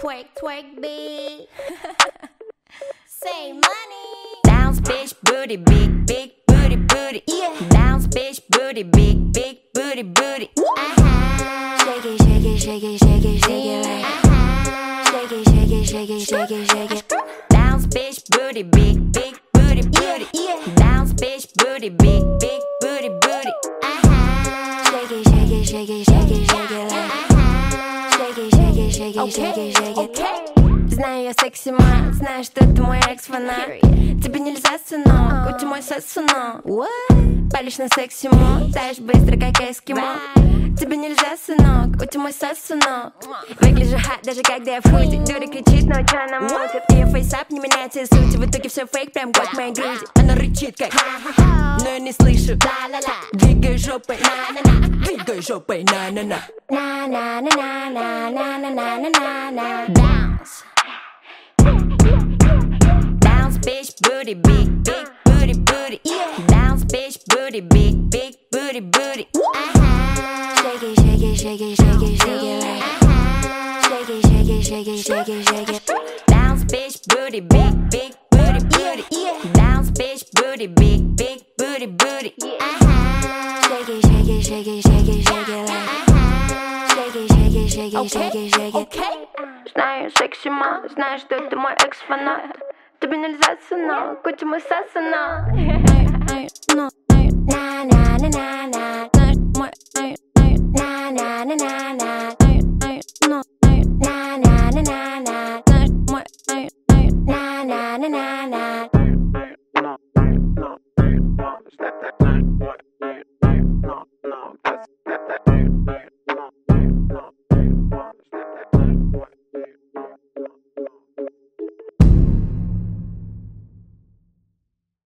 Twerk, twerk, big. Say money. Bounce, bitch, booty, big, big booty, booty. Yeah. Bounce, bitch, booty, big, big booty, booty. Shake it, shake it, shake it, shake it, shake it like. Shake it, shake it, shake it, shake it, shake it. Bounce, bitch, booty, big, big booty, booty. Yeah. Bounce, bitch, booty, big, big booty, booty. Shake it, shake it, shake it, shake it, shake it like. Shake it, shake it, shake it, shake it, shake it. Знаю я секси мать, знаю, что ты мой экс-фанат. Тебе нельзя, сынок, у тебя мой сос, сынок. Палишь на секси мод, таешь быстро, как эскимо. Тебе нельзя, сынок, у тебя мой сос, сынок. Выгляжу хат, даже когда я в худи. Дура кричит, но чё она мутит? Ее фейсап не меняется и суть. В итоге все фейк, прям как моей груди. Она рычит, как но я не слышу. Двигай жопой, на-на-на. Двигай жопой, на-на-на. На-на-на-на-на-на-на-на-на-на. Bounce. Bounce, bitch, booty, big, big booty, booty. Yeah. Bounce, bitch, booty, big, big booty, booty. Shake it, shake it, shake it, shake it, shake it like. Shake it, shake it, shake it, shake it, shake it. Bounce, bitch, booty, big, big booty, booty. Yeah. Bounce, bitch, booty, big, big booty, booty. Shake it, shake it, shake it, shake it, shake it like. Shake it, shake it, shake it, shake it, shake it. Знаю, секси ма, знаю, что ты мой экс-фанат. Тебе нельзя, сынок, у тебя мой сос, сынок. На-на-на-на-на. Знаешь, мой на-на-на-на-на.